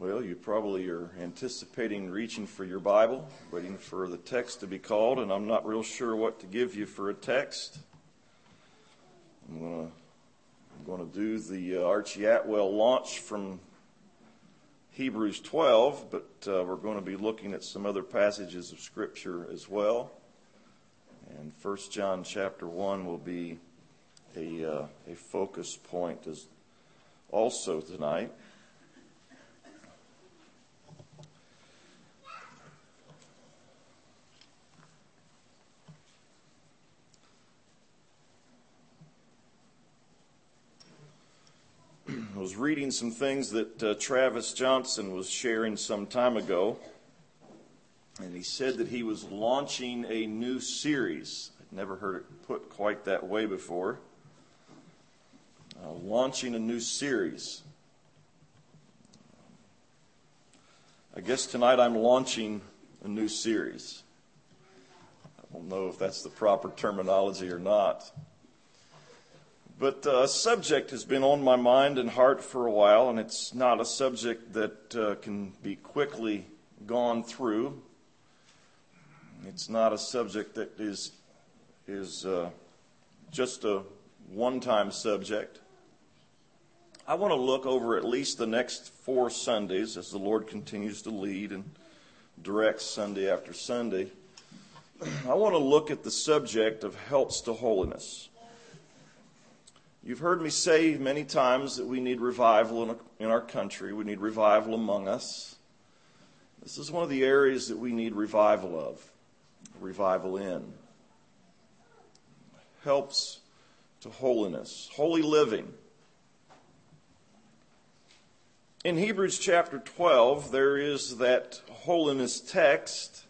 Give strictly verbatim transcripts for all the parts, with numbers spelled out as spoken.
Well, you probably are anticipating reaching for your Bible, waiting for the text to be called, and I'm not real sure what to give you for a text. I'm going to I'm going to do the uh, Archie Atwell launch from Hebrews twelve, but uh, we're going to be looking at some other passages of Scripture as well. And First John chapter one will be a uh, a focus point as also tonight. I was reading some things that uh, Travis Johnson was sharing some time ago, and he said that he was launching a new series. I'd never heard it put quite that way before. Uh, launching a new series. I guess tonight I'm launching a new series. I don't know if that's the proper terminology or not. But uh, a subject has been on my mind and heart for a while, and it's not a subject that uh, can be quickly gone through. It's not a subject that is is uh, just a one-time subject. I want to look over at least the next four Sundays as the Lord continues to lead and direct Sunday after Sunday. I want to look at the subject of helps to holiness. You've heard me say many times that we need revival in, a, in our country. We need revival among us. This is one of the areas that we need revival of, revival in. Helps to holiness, holy living. In Hebrews chapter twelve, there is that holiness text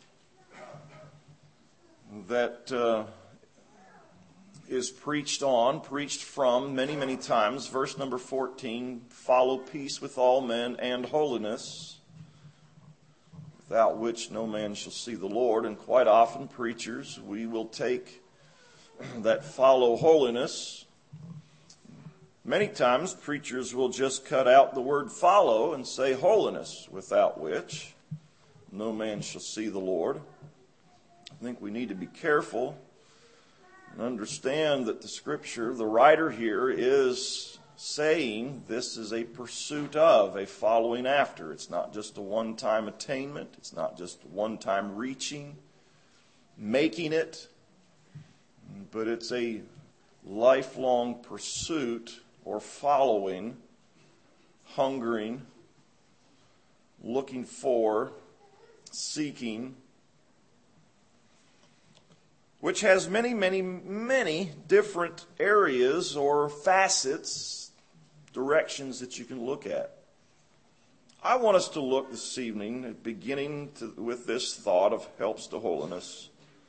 that Uh, is preached on, preached from many, many times. Verse number fourteen, follow peace with all men and holiness, without which no man shall see the Lord. And quite often, preachers, we will take that follow holiness. Many times, preachers will just cut out the word follow and say holiness, without which no man shall see the Lord. I think we need to be careful and understand that the Scripture, the writer here is saying this is a pursuit of, a following after. It's not just a one-time attainment. It's not just one-time reaching, making it, but it's a lifelong pursuit or following, hungering, looking for, seeking, which has many, many, many different areas or facets, directions that you can look at. I want us to look this evening, beginning to, with this thought of helps to holiness,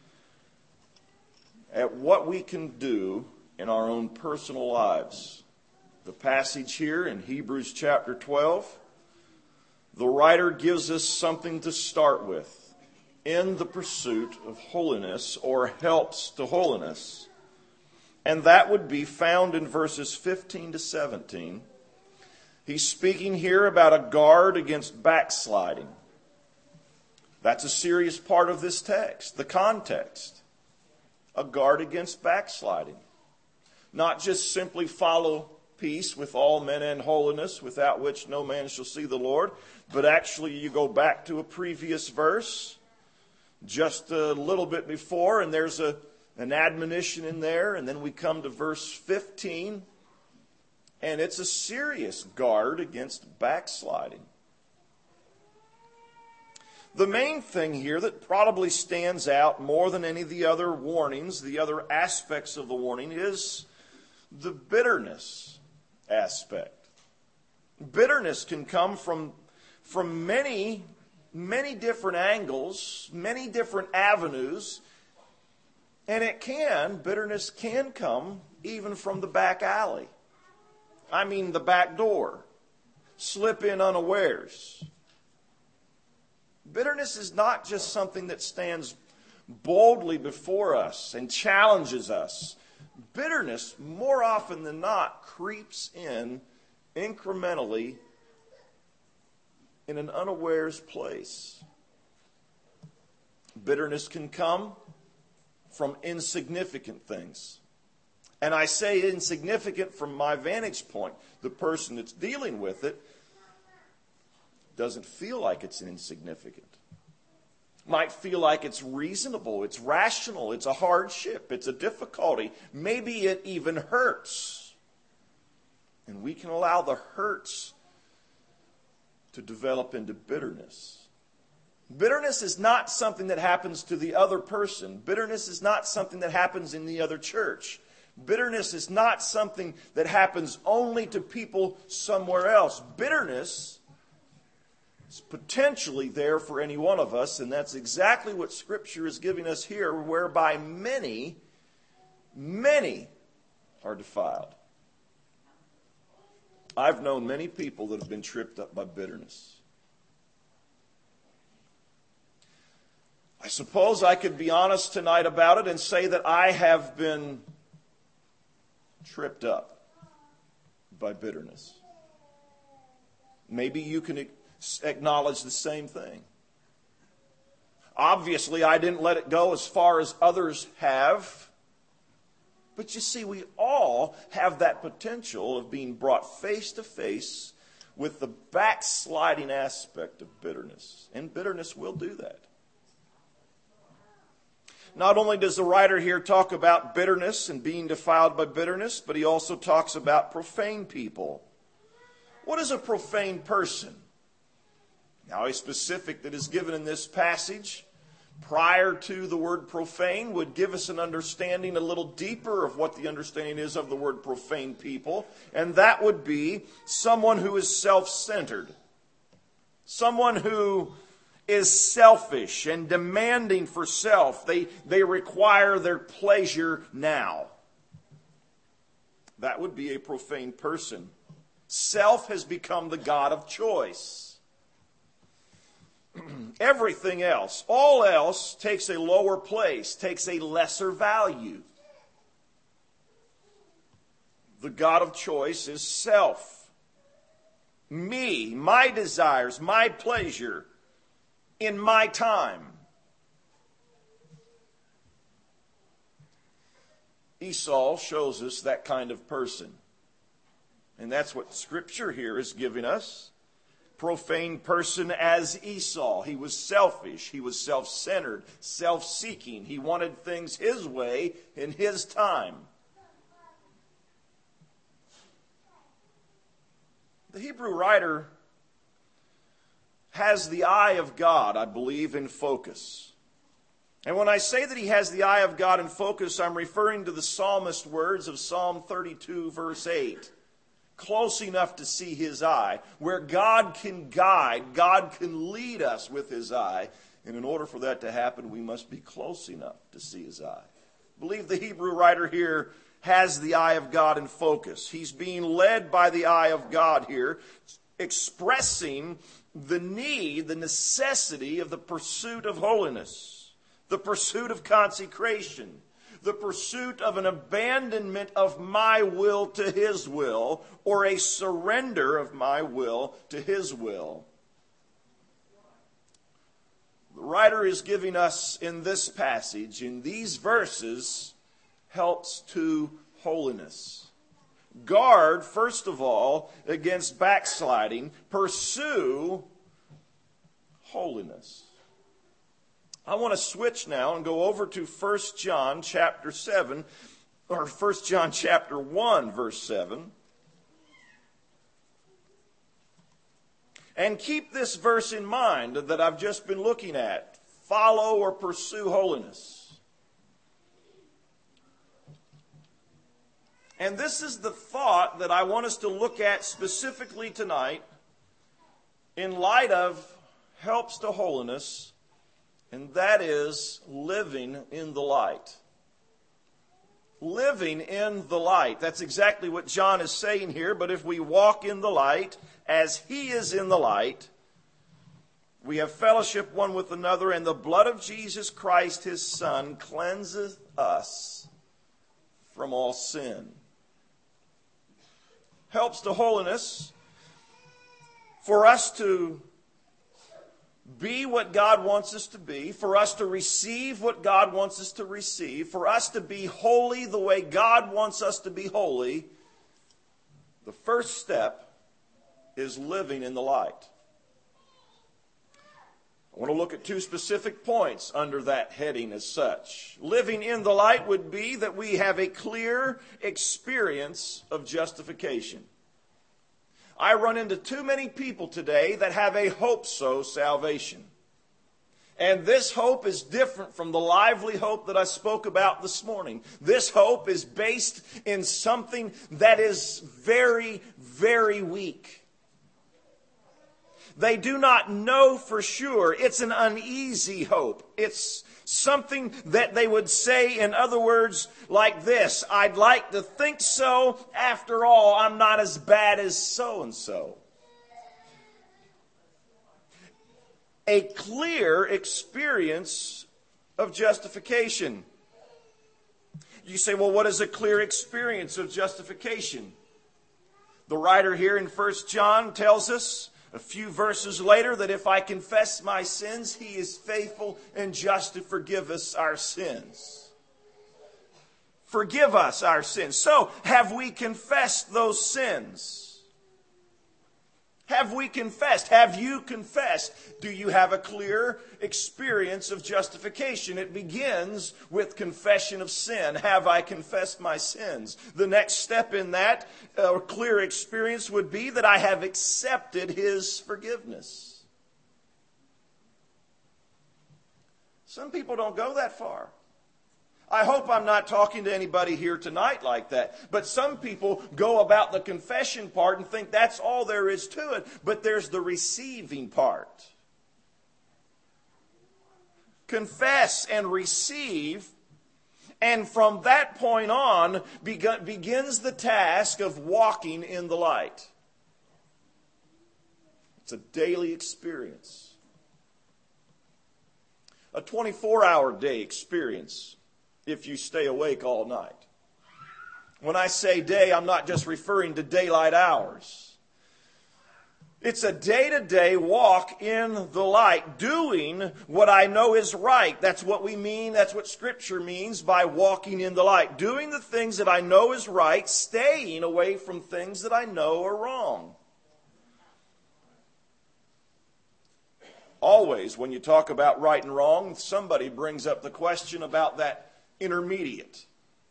at what we can do in our own personal lives. The passage here in Hebrews chapter twelve, the writer gives us something to start with in the pursuit of holiness, or helps to holiness. And that would be found in verses fifteen to seventeen. He's speaking here about a guard against backsliding. That's a serious part of this text, the context. A guard against backsliding. Not just simply follow peace with all men and holiness, without which no man shall see the Lord, but actually you go back to a previous verse, just a little bit before, and there's a an admonition in there, and then we come to verse fifteen, and it's a serious guard against backsliding. The main thing here that probably stands out more than any of the other warnings, the other aspects of the warning, is the bitterness aspect. Bitterness can come from, from many Many different angles, many different avenues, and it can, bitterness can come even from the back alley. I mean the back door. Slip in unawares. Bitterness is not just something that stands boldly before us and challenges us. Bitterness, more often than not, creeps in incrementally in an unawares place. Bitterness can come from insignificant things. And I say insignificant from my vantage point. The person that's dealing with it doesn't feel like it's insignificant. Might feel like it's reasonable, it's rational, it's a hardship, it's a difficulty. Maybe it even hurts. And we can allow the hurts to develop into bitterness. Bitterness is not something that happens to the other person. Bitterness is not something that happens in the other church. Bitterness is not something that happens only to people somewhere else. Bitterness is potentially there for any one of us, and that's exactly what Scripture is giving us here, whereby many, many are defiled. I've known many people that have been tripped up by bitterness. I suppose I could be honest tonight about it and say that I have been tripped up by bitterness. Maybe you can acknowledge the same thing. Obviously, I didn't let it go as far as others have. But you see, we all have that potential of being brought face to face with the backsliding aspect of bitterness. And bitterness will do that. Not only does the writer here talk about bitterness and being defiled by bitterness, but he also talks about profane people. What is a profane person? Now, a specific that is given in this passage prior to the word profane would give us an understanding a little deeper of what the understanding is of the word profane people, and that would be someone who is self-centered, someone who is selfish and demanding for self. They, they require their pleasure now. That would be a profane person. Self has become the god of choice. Everything else, all else, takes a lower place, takes a lesser value. The god of choice is self. Me, my desires, my pleasure, in my time. Esau shows us that kind of person. And that's what Scripture here is giving us. Profane person as Esau. He was selfish. He was self-centered, self-seeking. He wanted things his way in his time. The Hebrew writer has the eye of God, I believe, in focus. And when I say that he has the eye of God in focus, I'm referring to the psalmist words of Psalm thirty-two, verse eight. Close enough to see his eye, where God can guide, God can lead us with his eye. And in order for that to happen, we must be close enough to see his eye. I believe the Hebrew writer here has the eye of God in focus. He's being led by the eye of God here, expressing the need, the necessity of the pursuit of holiness, the pursuit of consecration, the pursuit of an abandonment of my will to his will, or a surrender of my will to his will. The writer is giving us in this passage, in these verses, helps to holiness. Guard, first of all, against backsliding. Pursue holiness. I want to switch now and go over to First John chapter seven, or First John chapter one, verse seven. And keep this verse in mind that I've just been looking at. Follow or pursue holiness. And this is the thought that I want us to look at specifically tonight in light of helps to holiness, and that is living in the light. Living in the light. That's exactly what John is saying here, but if we walk in the light as he is in the light, we have fellowship one with another, and the blood of Jesus Christ, his Son, cleanseth us from all sin. Helps to holiness for us to be what God wants us to be, for us to receive what God wants us to receive, for us to be holy the way God wants us to be holy, the first step is living in the light. I want to look at two specific points under that heading as such. Living in the light would be that we have a clear experience of justification. I run into too many people today that have a hope-so salvation. And this hope is different from the lively hope that I spoke about this morning. This hope is based in something that is very, very weak. They do not know for sure. It's an uneasy hope. It's something that they would say, in other words, like this: I'd like to think so. After all, I'm not as bad as so-and-so. A clear experience of justification. You say, well, what is a clear experience of justification? The writer here in First John tells us a few verses later that if I confess my sins, He is faithful and just to forgive us our sins. Forgive us our sins. So, have we confessed those sins? Have we confessed? Have you confessed? Do you have a clear experience of justification? It begins with confession of sin. Have I confessed my sins? The next step in that uh, clear experience would be that I have accepted His forgiveness. Some people don't go that far. I hope I'm not talking to anybody here tonight like that. But some people go about the confession part and think that's all there is to it. But there's the receiving part. Confess and receive. And from that point on begins the task of walking in the light. It's a daily experience. A twenty-four hour day experience. If you stay awake all night. When I say day, I'm not just referring to daylight hours. It's a day-to-day walk in the light, doing what I know is right. That's what we mean, that's what Scripture means by walking in the light. Doing the things that I know is right, staying away from things that I know are wrong. Always, when you talk about right and wrong, somebody brings up the question about that intermediate.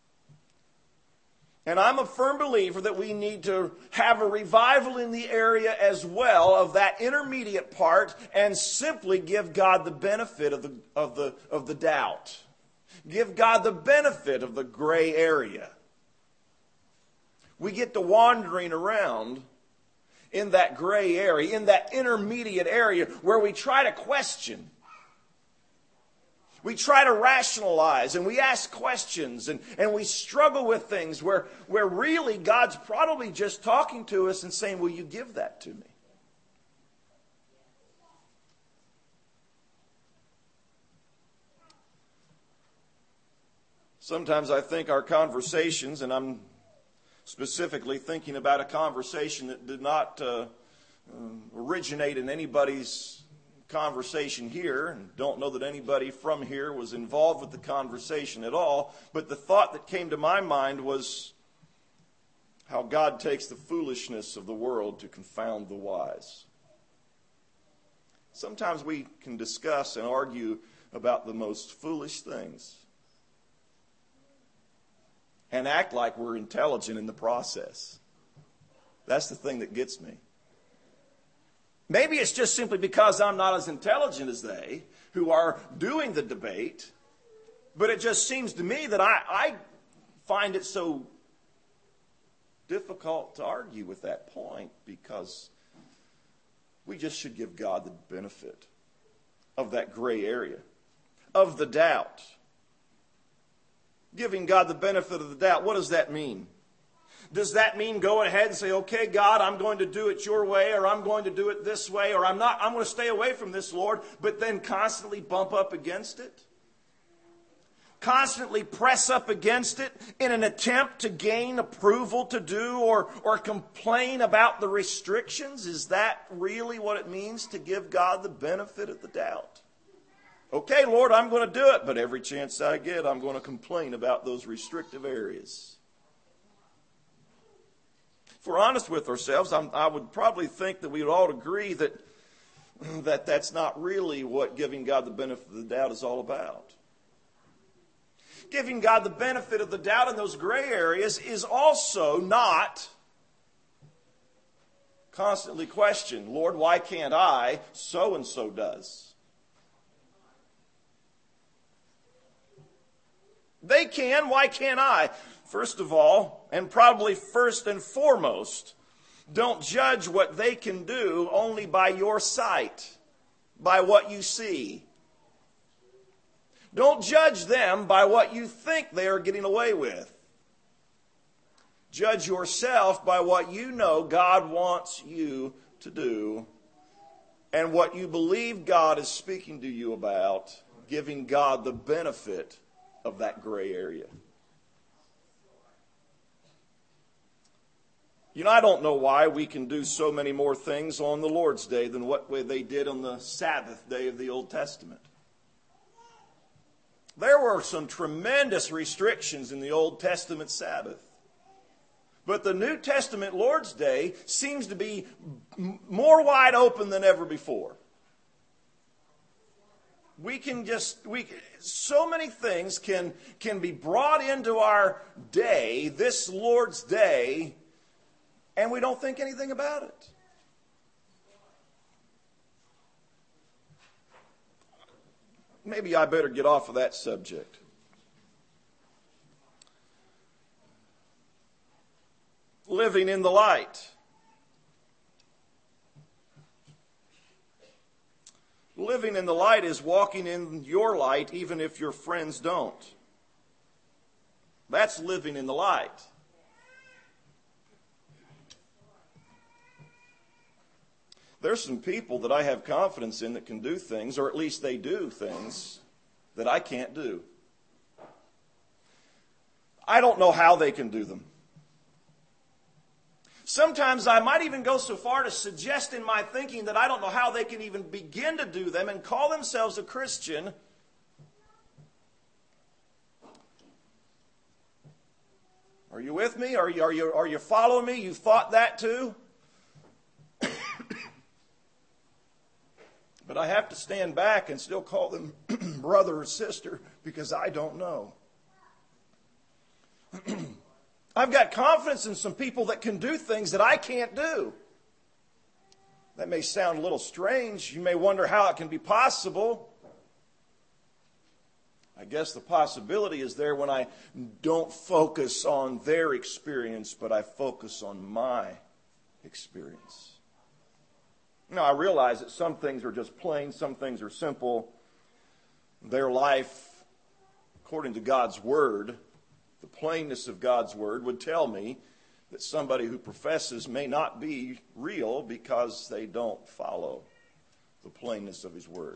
And I'm a firm believer that we need to have a revival in the area as well of that intermediate part and simply give God the benefit of the, of the, of the doubt. Give God the benefit of the gray area. We get to wandering around in that gray area, in that intermediate area where we try to question. We try to rationalize and we ask questions and, and we struggle with things where, where really God's probably just talking to us and saying, will you give that to me? Sometimes I think our conversations, and I'm specifically thinking about a conversation that did not uh, originate in anybody's conversation here, and don't know that anybody from here was involved with the conversation at all, but the thought that came to my mind was how God takes the foolishness of the world to confound the wise. Sometimes we can discuss and argue about the most foolish things and act like we're intelligent in the process. That's the thing that gets me. Maybe it's just simply because I'm not as intelligent as they who are doing the debate, but it just seems to me that I, I find it so difficult to argue with that point because we just should give God the benefit of that gray area, of the doubt. Giving God the benefit of the doubt, what does that mean? Does that mean go ahead and say, okay, God, I'm going to do it your way, or I'm going to do it this way, or I'm not, I'm going to stay away from this, Lord, but then constantly bump up against it? constantly press up against it in an attempt to gain approval to do or, or complain about the restrictions? Is that really what it means to give God the benefit of the doubt? Okay, Lord, I'm going to do it, but every chance I get, I'm going to complain about those restrictive areas. If we're honest with ourselves, I'm, I would probably think that we would all agree that, that that's not really what giving God the benefit of the doubt is all about. Giving God the benefit of the doubt in those gray areas is also not constantly question, Lord, why can't I? So-and-so does. They can, why can't I? First of all, and probably first and foremost, don't judge what they can do only by your sight, by what you see. Don't judge them by what you think they are getting away with. Judge yourself by what you know God wants you to do and what you believe God is speaking to you about, giving God the benefit of that gray area. You know, I don't know why we can do so many more things on the Lord's Day than what they did on the Sabbath day of the Old Testament. There were some tremendous restrictions in the Old Testament Sabbath. But the New Testament Lord's Day seems to be more wide open than ever before. We can just, we so many things can, can be brought into our day, this Lord's Day, and we don't think anything about it. Maybe I better get off of that subject. Living in the light. Living in the light is walking in your light even if your friends don't. That's living in the light. There's some people that I have confidence in that can do things, or at least they do things that I can't do. I don't know how they can do them. Sometimes I might even go so far to suggest in my thinking that I don't know how they can even begin to do them and call themselves a Christian. Are you with me? Are you, are you, are you following me? You thought that too? But I have to stand back and still call them brother or sister because I don't know. I've got confidence in some people that can do things that I can't do. That may sound a little strange. You may wonder how it can be possible. I guess the possibility is there when I don't focus on their experience, but I focus on my experience. Now, I realize that some things are just plain, some things are simple. Their life, according to God's Word, the plainness of God's Word would tell me that somebody who professes may not be real because they don't follow the plainness of His Word.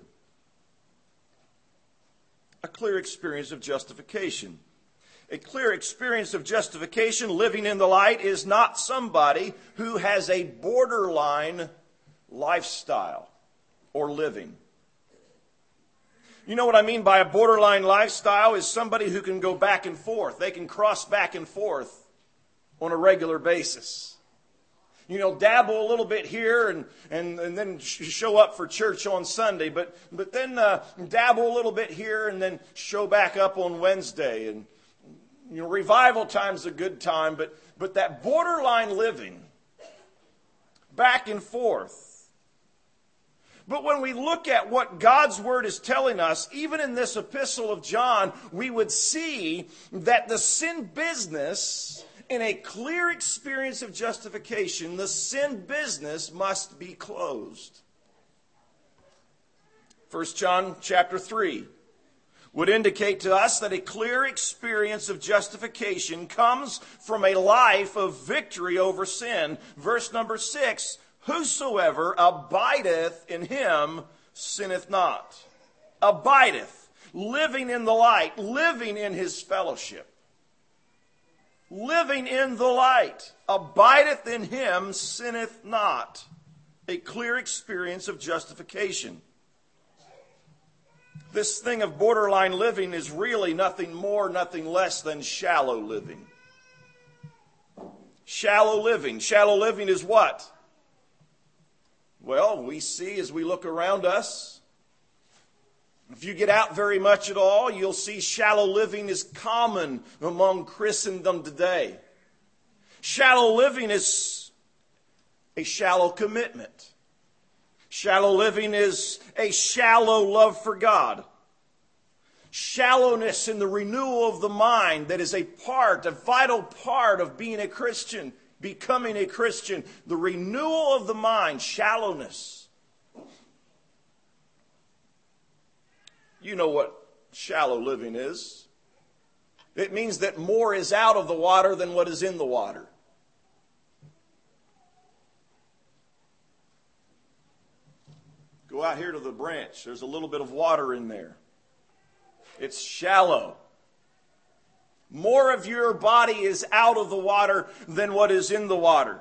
A clear experience of justification. A clear experience of justification, living in the light, is not somebody who has a borderline lifestyle or living. You know what I mean by a borderline lifestyle is somebody who can go back and forth. They can cross back and forth on a regular basis. You know, dabble a little bit here and, and, and then show up for church on Sunday, but, but then uh, dabble a little bit here and then show back up on Wednesday. And, you know, revival time's a good time, but, but that borderline living, back and forth. But when we look at what God's Word is telling us, even in this epistle of John, we would see that the sin business, in a clear experience of justification, the sin business must be closed. First John chapter three would indicate to us that a clear experience of justification comes from a life of victory over sin. Verse number six, whosoever abideth in him sinneth not. Abideth. living in the light, living in his fellowship. Living in the light, abideth in him, sinneth not. A clear experience of justification. This thing of borderline living is really nothing more, nothing less than shallow living. Shallow living. Shallow living is what? Well, we see as we look around us, if you get out very much at all, you'll see shallow living is common among Christendom today. Shallow living is a shallow commitment. Shallow living is a shallow love for God. Shallowness in the renewal of the mind that is a part, a vital part of being a Christian, becoming a Christian. The renewal of the mind, shallowness. You know what shallow living is. It means that more is out of the water than what is in the water. Go out here to the branch. There's a little bit of water in there. It's shallow. More of your body is out of the water than what is in the water.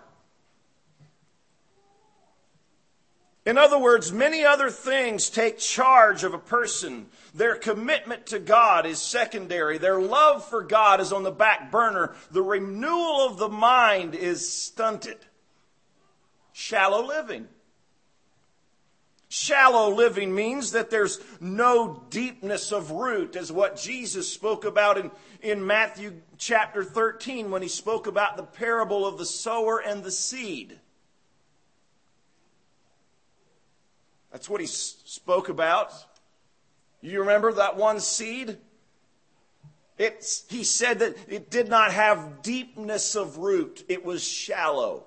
In other words, many other things take charge of a person. Their commitment to God is secondary. Their love for God is on the back burner. The renewal of the mind is stunted. Shallow living. Shallow living means that there's no deepness of root, as what Jesus spoke about in, in Matthew chapter thirteen when he spoke about the parable of the sower and the seed. That's what he spoke about. You remember that one seed? It's, he said that it did not have deepness of root. It was shallow.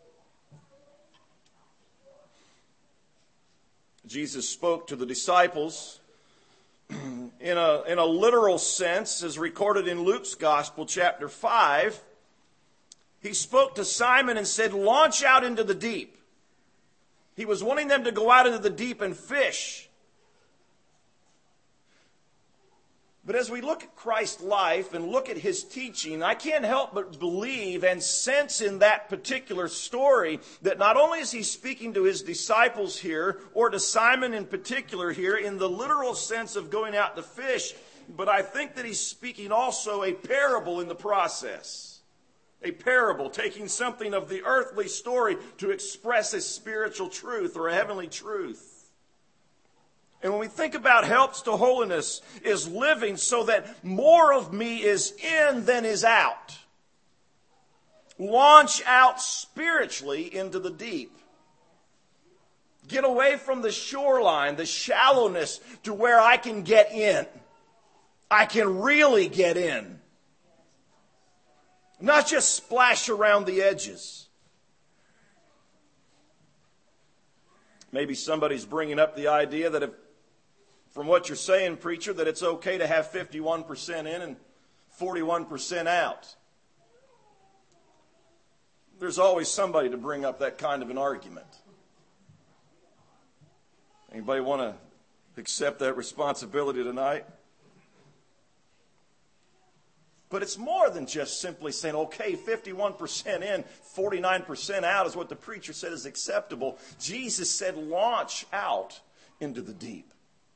Jesus spoke to the disciples in a, in a literal sense, as recorded in Luke's Gospel, chapter five. He spoke to Simon and said, "Launch out into the deep." He was wanting them to go out into the deep and fish. But as we look at Christ's life and look at his teaching, I can't help but believe and sense in that particular story that not only is he speaking to his disciples here, or to Simon in particular here, in the literal sense of going out to fish, but I think that he's speaking also a parable in the process. A parable, taking something of the earthly story to express a spiritual truth or a heavenly truth. And when we think about helps to holiness, is living so that more of me is in than is out. Launch out spiritually into the deep. Get away from the shoreline, the shallowness, to where I can get in. I can really get in. Not just splash around the edges. Maybe somebody's bringing up the idea that if, from what you're saying, preacher, that it's okay to have fifty-one percent in and forty-one percent out. There's always somebody to bring up that kind of an argument. Anybody want to accept that responsibility tonight? But it's more than just simply saying, okay, fifty-one percent in, forty-nine percent out is what the preacher said is acceptable. Jesus said, launch out into the deep.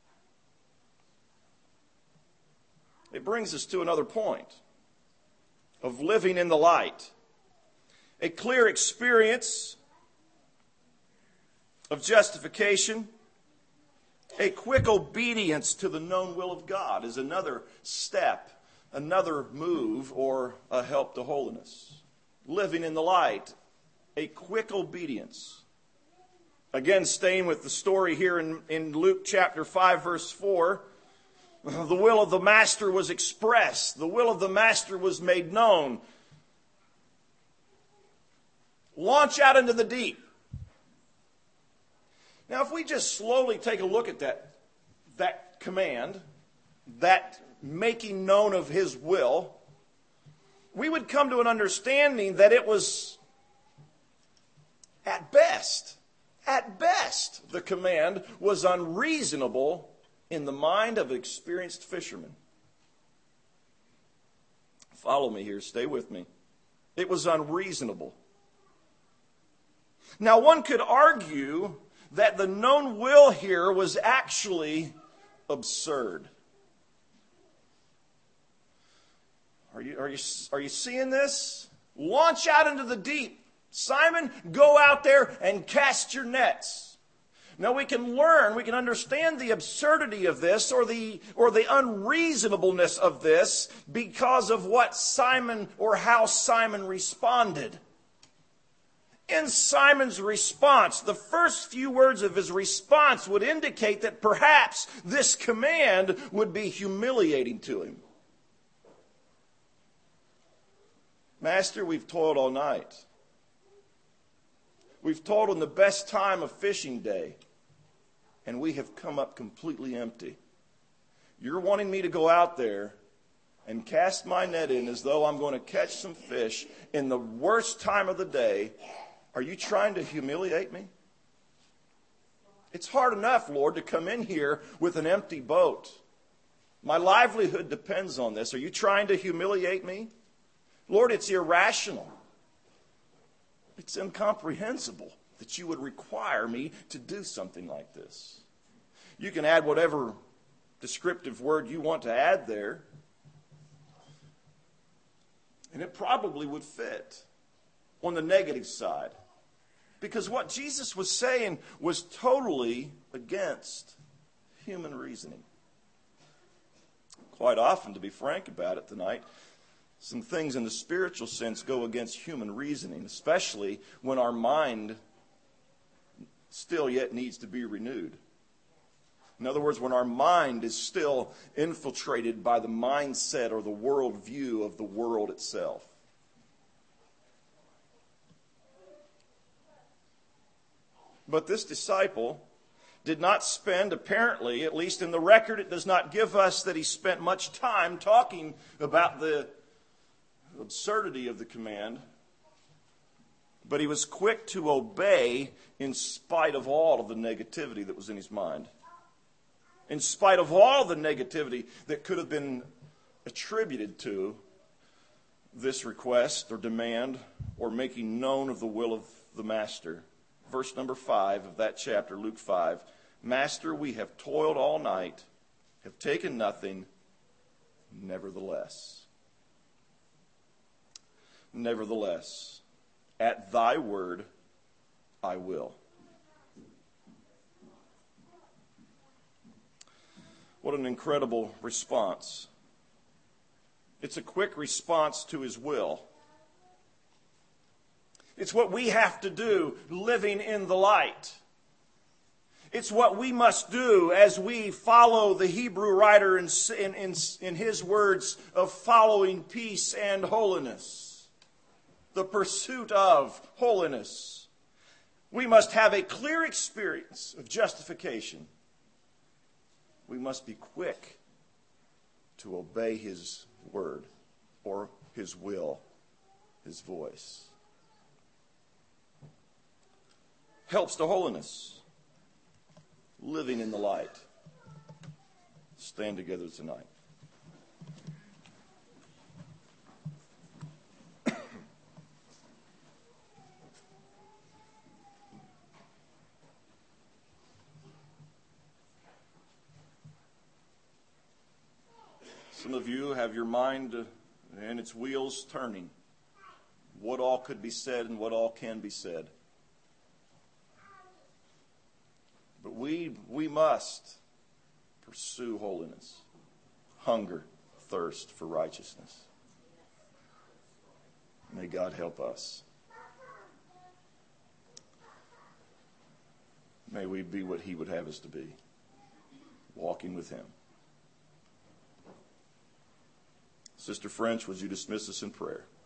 It brings us to another point of living in the light. A clear experience of justification. A quick obedience to the known will of God is another step, another move, or a help to holiness. Living in the light, a quick obedience. Again, staying with the story here in, in Luke chapter five, verse four, the will of the master was expressed. The will of the master was made known. Launch out into the deep. Now, if we just slowly take a look at that, that command, that making known of his will, we would come to an understanding that it was, at best, at best, the command was unreasonable in the mind of an experienced fisherman. Follow me here. Stay with me. It was unreasonable. Now, one could argue that the known will here was actually absurd. Are you, are you, are you seeing this? Launch out into the deep. Simon, go out there and cast your nets. Now we can learn, we can understand the absurdity of this or the, or the unreasonableness of this because of what Simon or how Simon responded. In Simon's response, the first few words of his response would indicate that perhaps this command would be humiliating to him. Master, we've toiled all night. We've toiled on the best time of fishing day, and we have come up completely empty. You're wanting me to go out there and cast my net in as though I'm going to catch some fish in the worst time of the day. Are you trying to humiliate me? It's hard enough, Lord, to come in here with an empty boat. My livelihood depends on this. Are you trying to humiliate me? Lord, it's irrational. It's incomprehensible that you would require me to do something like this. You can add whatever descriptive word you want to add there, and it probably would fit on the negative side. Because what Jesus was saying was totally against human reasoning. Quite often, to be frank about it tonight, some things in the spiritual sense go against human reasoning, especially when our mind still yet needs to be renewed. In other words, when our mind is still infiltrated by the mindset or the worldview of the world itself. But this disciple did not spend, apparently, at least in the record, it does not give us that he spent much time talking about the absurdity of the command, but he was quick to obey in spite of all of the negativity that was in his mind. In spite of all the negativity that could have been attributed to this request or demand or making known of the will of the master. Verse number five of that chapter, Luke five. Master, we have toiled all night, have taken nothing, nevertheless. Nevertheless, at thy word, I will. What an incredible response. It's a quick response to his will. It's what we have to do living in the light. It's what we must do as we follow the Hebrew writer in, in, in, in his words of following peace and holiness. The pursuit of holiness. We must have a clear experience of justification. We must be quick to obey his word or his will, his voice. Helps to holiness. Living in the light. Stand together tonight. Some of you have your mind and its wheels turning. What all could be said and what all can be said. But we we must pursue holiness, hunger, thirst for righteousness. May God help us. May we be what he would have us to be, walking with him. Sister French, would you dismiss us in prayer?